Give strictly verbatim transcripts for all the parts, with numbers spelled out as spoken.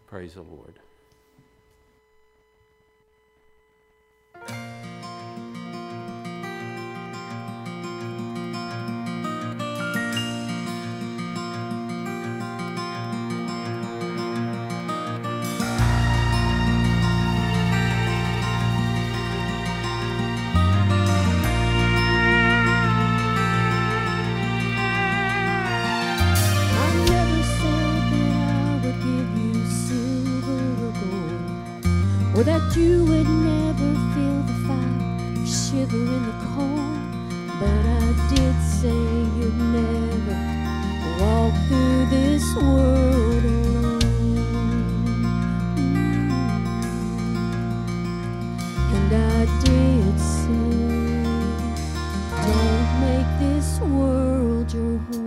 Praise the Lord. Or that you would never feel the fire, shiver in the cold. But I did say you'd never walk through this world alone. And I did say, don't make this world your home.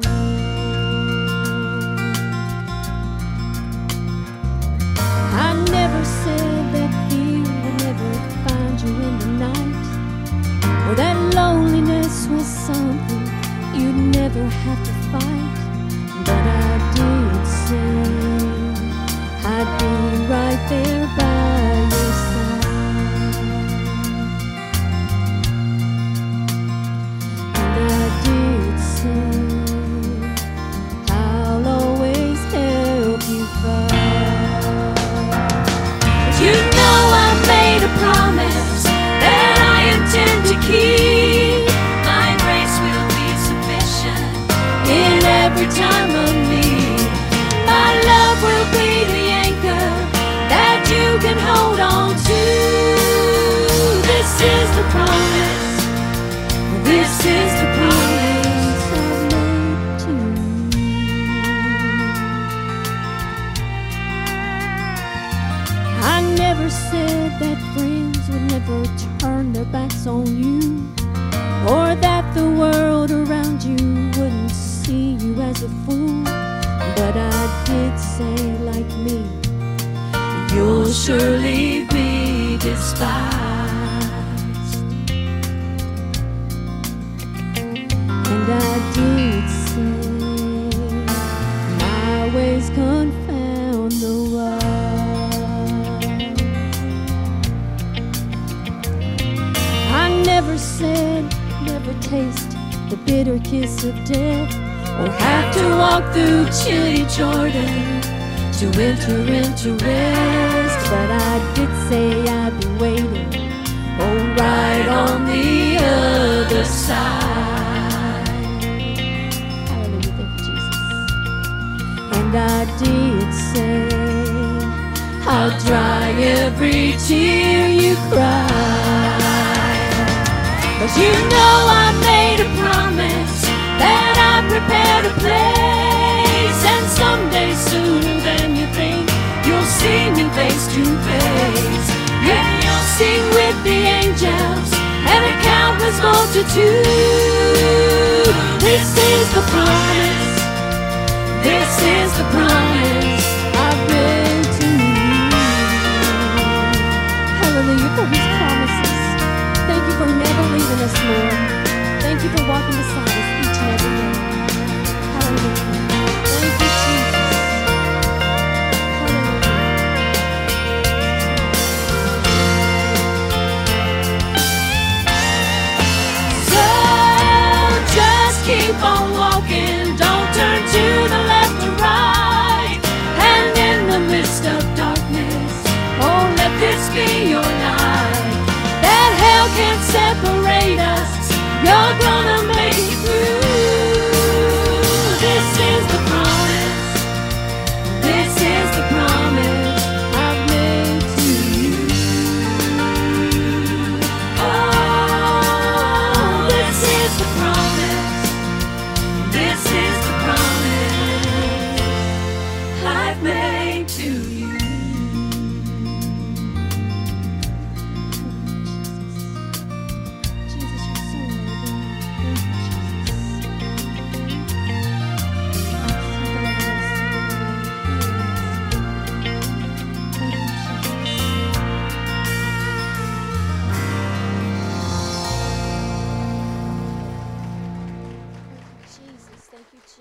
I never said that you in the night, or that loneliness was something you'd never have to fight. But I did say I'd be right there by your side. And I did say I'll always help you fight. But you know I made a promise to keep. My grace will be sufficient in every time of need. My love will be the anchor that you can hold on to. This is the promise. This is the promise I've made to you. I never said that friends would never turn their backs on you, or that the world around you wouldn't see you as a fool. But I did say, like me, you'll surely be despised. And I did say my ways confound the wise. Never said, never taste the bitter kiss of death, or have to walk through chilly Jordan to enter into rest. But I did say I'd be waiting, oh, right on the other side. Hallelujah, thank you, Jesus. And I did say I'll dry every tear you cry. But you know I made a promise that I'd prepared a place, and someday sooner than you think you'll see me face to face. And you'll sing with the angels and a countless multitude. This is the promise. This is the promise.